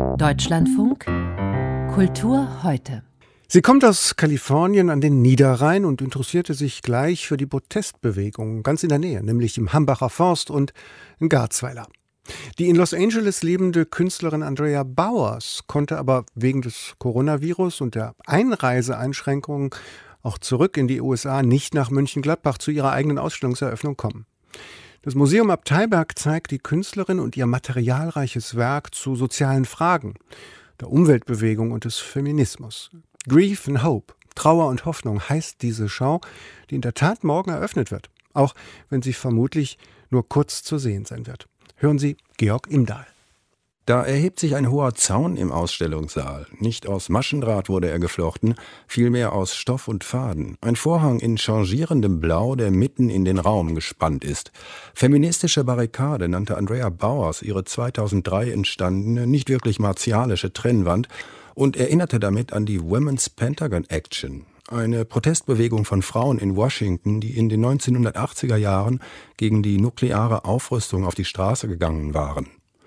Deutschlandfunk Kultur heute. Sie kommt aus Kalifornien an den Niederrhein und interessierte sich gleich für die Protestbewegung ganz in der Nähe, nämlich im Hambacher Forst und in Garzweiler. Die in Los Angeles lebende Künstlerin Andrea Bowers konnte aber wegen des Coronavirus und der Einreiseeinschränkungen auch zurück in die USA nicht nach Mönchengladbach zu ihrer eigenen Ausstellungseröffnung kommen. Das Museum Abteiberg zeigt die Künstlerin und ihr materialreiches Werk zu sozialen Fragen, der Umweltbewegung und des Feminismus. Grief and Hope, Trauer und Hoffnung heißt diese Schau, die in der Tat morgen eröffnet wird, auch wenn sie vermutlich nur kurz zu sehen sein wird. Hören Sie Georg Imdahl. Da erhebt sich ein hoher Zaun im Ausstellungssaal. Nicht aus Maschendraht wurde er geflochten, vielmehr aus Stoff und Faden. Ein Vorhang in changierendem Blau, der mitten in den Raum gespannt ist. Feministische Barrikade nannte Andrea Bowers ihre 2003 entstandene, nicht wirklich martialische Trennwand und erinnerte damit an die Women's Pentagon Action. Eine Protestbewegung von Frauen in Washington, die in den 1980er Jahren gegen die nukleare Aufrüstung auf die Straße gegangen waren.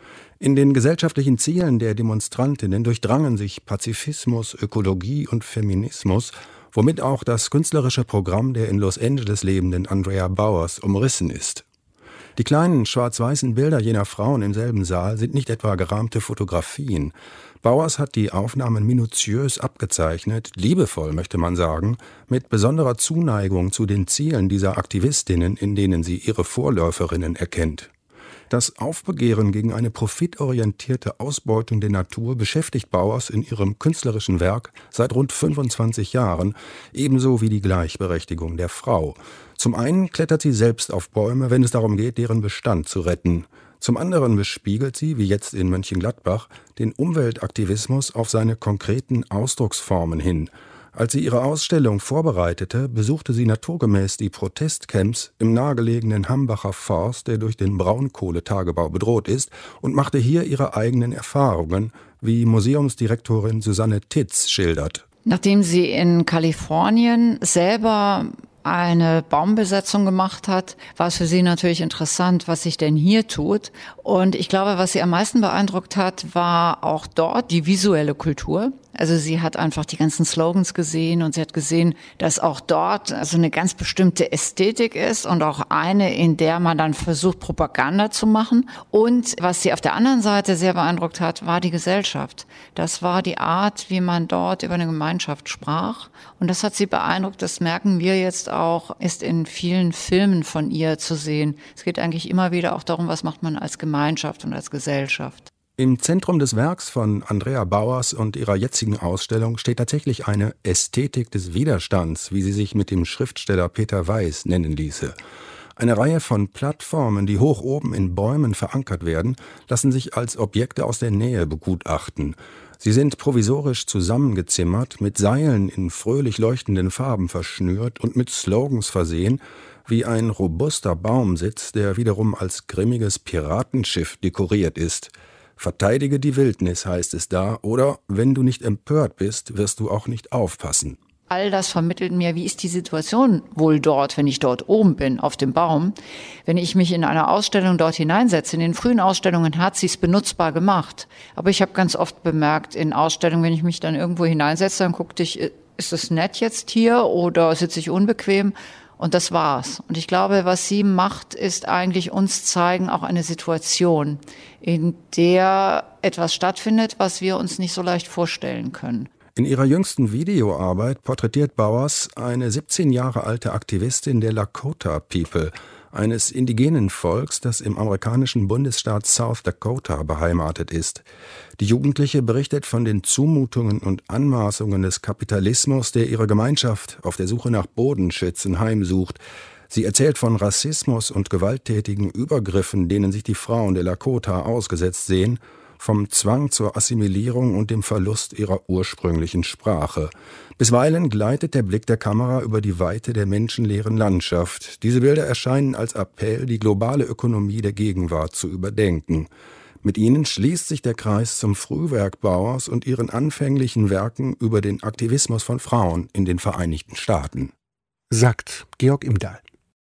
In den gesellschaftlichen Zielen der Demonstrantinnen durchdrangen sich Pazifismus, Ökologie und Feminismus, womit auch das künstlerische Programm der in Los Angeles lebenden Andrea Bowers umrissen ist. Die kleinen schwarz-weißen Bilder jener Frauen im selben Saal sind nicht etwa gerahmte Fotografien. Bowers hat die Aufnahmen minutiös abgezeichnet, liebevoll möchte man sagen, mit besonderer Zuneigung zu den Zielen dieser Aktivistinnen, in denen sie ihre Vorläuferinnen erkennt. Das Aufbegehren gegen eine profitorientierte Ausbeutung der Natur beschäftigt Bowers in ihrem künstlerischen Werk seit rund 25 Jahren, ebenso wie die Gleichberechtigung der Frau. Zum einen klettert sie selbst auf Bäume, wenn es darum geht, deren Bestand zu retten. Zum anderen bespiegelt sie, wie jetzt in Mönchengladbach, den Umweltaktivismus auf seine konkreten Ausdrucksformen hin. Als sie ihre Ausstellung vorbereitete, besuchte sie naturgemäß die Protestcamps im nahegelegenen Hambacher Forst, der durch den Braunkohletagebau bedroht ist, und machte hier ihre eigenen Erfahrungen, wie Museumsdirektorin Susanne Titz schildert. Nachdem sie in Kalifornien selber eine Baumbesetzung gemacht hat, war es für sie natürlich interessant, was sich denn hier tut. Und ich glaube, was sie am meisten beeindruckt hat, war auch dort die visuelle Kultur. Also sie hat einfach die ganzen Slogans gesehen und sie hat gesehen, dass auch dort also eine ganz bestimmte Ästhetik ist und auch eine, in der man dann versucht, Propaganda zu machen. Und was sie auf der anderen Seite sehr beeindruckt hat, war die Gesellschaft. Das war die Art, wie man dort über eine Gemeinschaft sprach. Und das hat sie beeindruckt, das merken wir jetzt auch, ist in vielen Filmen von ihr zu sehen. Es geht eigentlich immer wieder auch darum, was macht man als Gemeinschaft und als Gesellschaft. Im Zentrum des Werks von Andrea Bowers und ihrer jetzigen Ausstellung steht tatsächlich eine Ästhetik des Widerstands, wie sie sich mit dem Schriftsteller Peter Weiß nennen ließe. Eine Reihe von Plattformen, die hoch oben in Bäumen verankert werden, lassen sich als Objekte aus der Nähe begutachten. Sie sind provisorisch zusammengezimmert, mit Seilen in fröhlich leuchtenden Farben verschnürt und mit Slogans versehen, wie ein robuster Baumsitz, der wiederum als grimmiges Piratenschiff dekoriert ist. Verteidige die Wildnis, heißt es da, oder wenn du nicht empört bist, wirst du auch nicht aufpassen. All das vermittelt mir, wie ist die Situation wohl dort, wenn ich dort oben bin, auf dem Baum. Wenn ich mich in einer Ausstellung dort hineinsetze, in den frühen Ausstellungen hat sie es benutzbar gemacht. Aber ich habe ganz oft bemerkt, in Ausstellungen, wenn ich mich dann irgendwo hineinsetze, dann guckte ich, ist es nett jetzt hier oder sitze ich unbequem? Und das war's. Und ich glaube, was sie macht, ist eigentlich uns zeigen, auch eine Situation, in der etwas stattfindet, was wir uns nicht so leicht vorstellen können. In ihrer jüngsten Videoarbeit porträtiert Bowers eine 17 Jahre alte Aktivistin der Lakota People, eines indigenen Volks, das im amerikanischen Bundesstaat South Dakota beheimatet ist. Die Jugendliche berichtet von den Zumutungen und Anmaßungen des Kapitalismus, der ihre Gemeinschaft auf der Suche nach Bodenschätzen heimsucht. Sie erzählt von Rassismus und gewalttätigen Übergriffen, denen sich die Frauen der Lakota ausgesetzt sehen, vom Zwang zur Assimilierung und dem Verlust ihrer ursprünglichen Sprache. Bisweilen gleitet der Blick der Kamera über die Weite der menschenleeren Landschaft. Diese Bilder erscheinen als Appell, die globale Ökonomie der Gegenwart zu überdenken. Mit ihnen schließt sich der Kreis zum Frühwerk Bowers und ihren anfänglichen Werken über den Aktivismus von Frauen in den Vereinigten Staaten. Sagt Georg Imdahl.